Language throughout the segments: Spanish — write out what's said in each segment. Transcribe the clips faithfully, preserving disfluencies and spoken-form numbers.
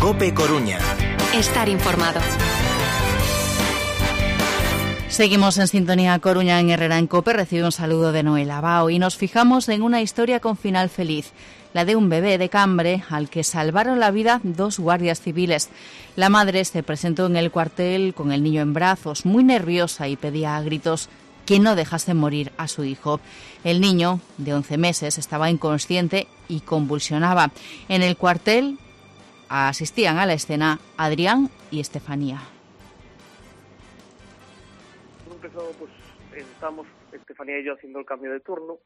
COPE Coruña. Estar informado. Seguimos en sintonía Coruña en Herrera en COPE. Recibe un saludo de Noel Abao y nos fijamos en una historia con final feliz, la de un bebé de Cambre al que salvaron la vida dos guardias civiles. La madre se presentó en el cuartel con el niño en brazos, muy nerviosa, y pedía a gritos que no dejase morir a su hijo. El niño, de once meses, estaba inconsciente y convulsionaba. En el cuartel asistían a la escena Adrián y Estefanía. Empezó, pues, estamos Estefanía y yo haciendo el cambio de turno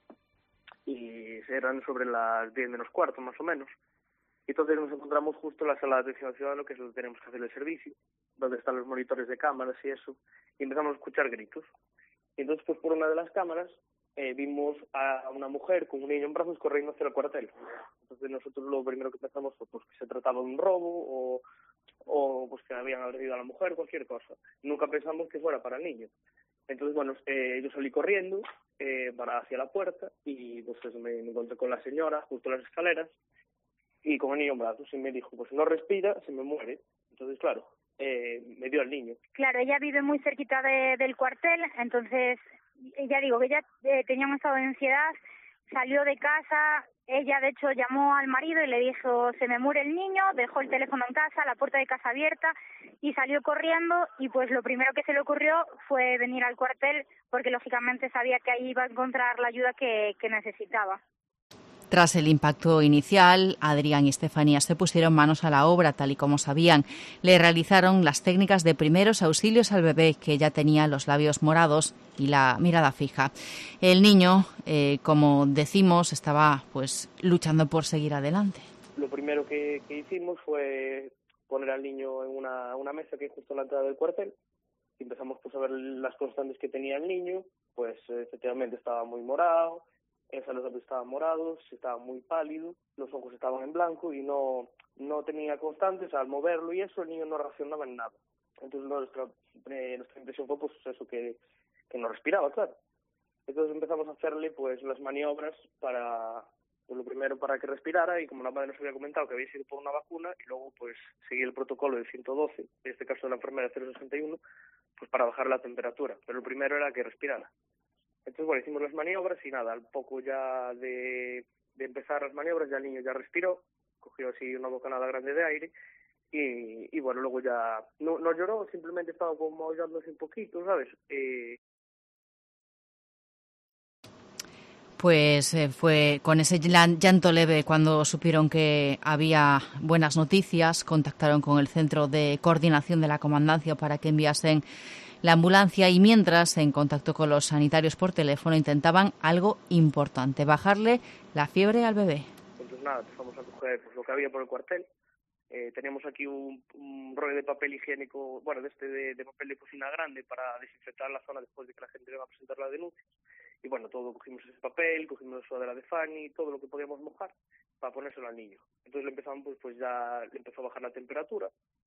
y eran sobre las diez menos cuarto, más o menos. Y entonces nos encontramos justo en la sala de atención al ciudadano, que es donde tenemos que hacer el servicio, donde están los monitores de cámaras y eso, y empezamos a escuchar gritos. Y entonces, pues, por una de las cámaras eh, vimos a una mujer con un niño en brazos corriendo hacia el cuartel. Entonces nosotros lo primero que pensamos fue pues, que se trataba de un robo o, o pues que habían agredido a la mujer, cualquier cosa. Nunca pensamos que fuera para el niño. Entonces, bueno, eh, yo salí corriendo eh, para hacia la puerta y pues me, me encontré con la señora justo en las escaleras y con el niño en brazos y me dijo, pues no respira, se me muere. Entonces, claro, eh, me dio al niño. Claro, ella vive muy cerquita de, del cuartel, entonces, ya digo, que ella eh, tenía un estado de ansiedad, salió de casa, ella de hecho llamó al marido y le dijo, se me muere el niño, dejó el teléfono en casa, la puerta de casa abierta y salió corriendo y pues lo primero que se le ocurrió fue venir al cuartel porque lógicamente sabía que ahí iba a encontrar la ayuda que, que necesitaba. Tras el impacto inicial, Adrián y Estefanía se pusieron manos a la obra, tal y como sabían. Le realizaron las técnicas de primeros auxilios al bebé, que ya tenía los labios morados y la mirada fija. El niño, eh, como decimos, estaba pues luchando por seguir adelante. Lo primero que, que hicimos fue poner al niño en una, una mesa que hay justo en la entrada del cuartel. Y empezamos pues, a ver las constantes que tenía el niño. Pues efectivamente estaba muy morado. Los labios estaban morados, estaba muy pálido, los ojos estaban en blanco y no no tenía constantes. Al moverlo y eso, el niño no reaccionaba en nada. Entonces nuestra, eh, nuestra impresión fue pues eso, que, que no respiraba, claro. Entonces empezamos a hacerle pues las maniobras para, pues, lo primero para que respirara, y como la madre nos había comentado que había sido por una vacuna, y luego pues seguir el protocolo del ciento doce, en este caso de la enfermera cero sesenta y uno, pues para bajar la temperatura. Pero lo primero era que respirara. Entonces, bueno, hicimos las maniobras y nada, al poco ya de, de empezar las maniobras ya el niño ya respiró, cogió así una bocanada grande de aire y, y bueno, luego ya no, no lloró, simplemente estaba como aullándose un poquito, ¿sabes? Eh... Pues eh, fue con ese llanto leve cuando supieron que había buenas noticias. Contactaron con el Centro de Coordinación de la Comandancia para que enviasen la ambulancia y mientras, en contacto con los sanitarios por teléfono, intentaban algo importante, bajarle la fiebre al bebé. Entonces nada, empezamos a coger pues, lo que había por el cuartel. Eh, teníamos aquí un, un rollo de papel higiénico, bueno, de este de, de papel de cocina grande para desinfectar la zona después de que la gente venga a presentar la denuncia. Y bueno, todo cogimos ese papel, cogimos la sudadera de Fanny, todo lo que podíamos mojar para ponérselo al niño. Entonces le empezamos, pues, pues ya le empezó a bajar la temperatura.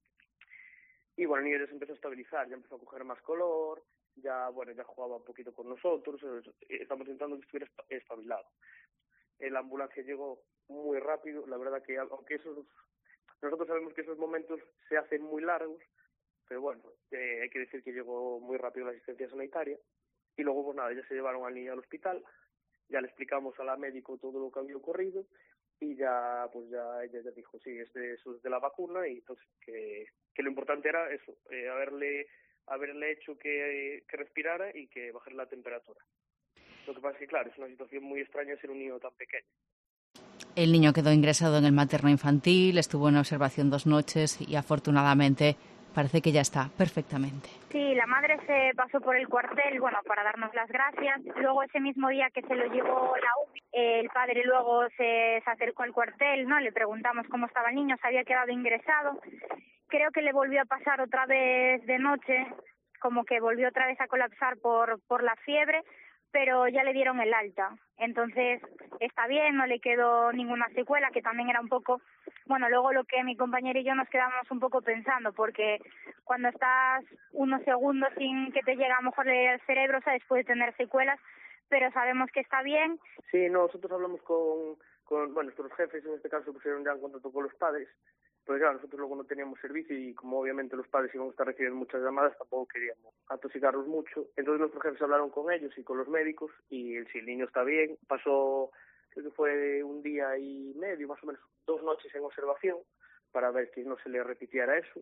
Y bueno, el niño ya se empezó a estabilizar, ya empezó a coger más color, ya bueno ya jugaba un poquito con nosotros, estamos intentando que estuviera espabilado. La ambulancia llegó muy rápido, la verdad que aunque esos, nosotros sabemos que esos momentos se hacen muy largos, pero bueno, eh, hay que decir que llegó muy rápido la asistencia sanitaria. Y luego pues nada, ya se llevaron al niño al hospital, ya le explicamos a la médico todo lo que había ocurrido. Y ya, pues ya ella ya dijo, sí, es de, eso es de la vacuna, y entonces que, que lo importante era eso, eh, haberle haberle hecho que, que respirara y que bajara la temperatura. Lo que pasa es que, claro, es una situación muy extraña ser un niño tan pequeño. El niño quedó ingresado en el materno infantil, estuvo en observación dos noches y afortunadamente parece que ya está perfectamente. Sí, la madre se pasó por el cuartel, bueno, para darnos las gracias. Luego ese mismo día que se lo llevó la U B I, eh, el padre luego se, se acercó al cuartel, ¿no? Le preguntamos cómo estaba el niño, se había quedado ingresado. Creo que le volvió a pasar otra vez de noche, como que volvió otra vez a colapsar por, por la fiebre, pero ya le dieron el alta. Entonces está bien, no le quedó ninguna secuela, que también era un poco, bueno, luego lo que mi compañero y yo nos quedamos un poco pensando, porque cuando estás unos segundos sin que te llegue a lo mejor el cerebro, sabes, puede tener secuelas, pero sabemos que está bien. Sí, nosotros hablamos con, con bueno, nuestros jefes en este caso pusieron ya en contacto con los padres Porque claro, nosotros luego no teníamos servicio y como obviamente los padres iban a estar recibiendo muchas llamadas, tampoco queríamos atosigarlos mucho. Entonces nuestros jefes hablaron con ellos y con los médicos y si el niño está bien, pasó, creo que fue un día y medio, más o menos, dos noches en observación para ver que no se le repitiera eso.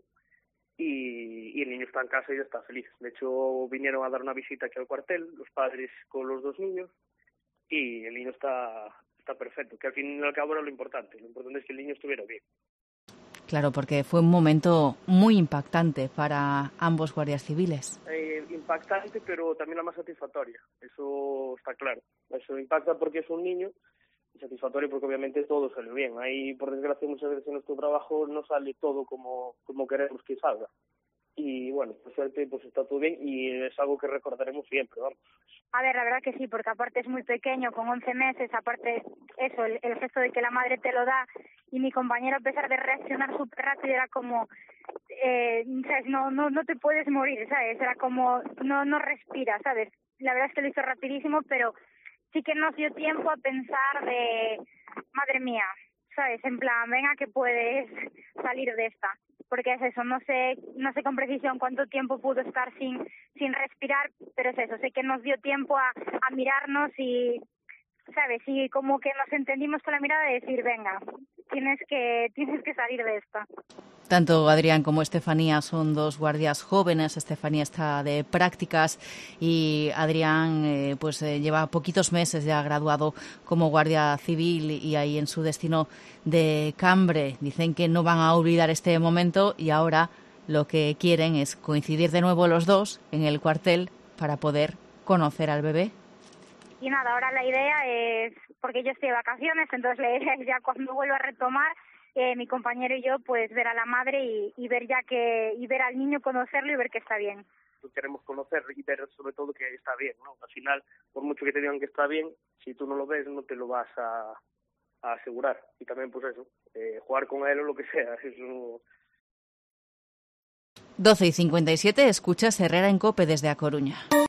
Y, y el niño está en casa y ya está feliz. De hecho, vinieron a dar una visita aquí al cuartel, los padres con los dos niños, y el niño está, está perfecto, que al fin y al cabo era lo importante. Lo importante es que el niño estuviera bien. Claro, porque fue un momento muy impactante para ambos guardias civiles. Eh, impactante, pero también la más satisfactoria, eso está claro. Eso impacta porque es un niño, y satisfactorio porque obviamente todo salió bien. Ahí, por desgracia, muchas veces en nuestro trabajo no sale todo como, como queremos que salga. Y bueno, por suerte pues está todo bien y es algo que recordaremos siempre, vamos. A ver, la verdad que sí, porque aparte es muy pequeño, con once meses, aparte eso, el, el gesto de que la madre te lo da, y mi compañero, a pesar de reaccionar súper rápido, era como, eh, ¿sabes? No, no, no te puedes morir, ¿sabes? Era como, no, no respira, ¿sabes? La verdad es que lo hizo rapidísimo, pero sí que nos dio tiempo a pensar de, madre mía, ¿sabes? En plan, venga que puedes salir de esta. Porque es eso, no sé no sé con precisión cuánto tiempo pudo estar sin sin respirar, pero es eso, sé que nos dio tiempo a, a mirarnos y, ¿sabes? Y como que nos entendimos con la mirada de decir, venga, tienes que tienes que salir de esta. Tanto Adrián como Estefanía son dos guardias jóvenes. Estefanía está de prácticas y Adrián eh, pues eh, lleva poquitos meses ya graduado como guardia civil y ahí en su destino de Cambre. Dicen que no van a olvidar este momento y ahora lo que quieren es coincidir de nuevo los dos en el cuartel para poder conocer al bebé. Y nada, ahora la idea es, porque yo estoy de vacaciones, entonces la idea es ya cuando vuelva a retomar, Eh, mi compañero y yo, pues ver a la madre y, y ver ya que y ver al niño, conocerlo y ver que está bien. Queremos conocer y ver sobre todo que está bien, ¿no? Al final, por mucho que te digan que está bien, si tú no lo ves, no te lo vas a, a asegurar. Y también, pues eso, eh, jugar con él o lo que sea, eso. doce y cincuenta y siete, escuchas Herrera en COPE desde A Coruña.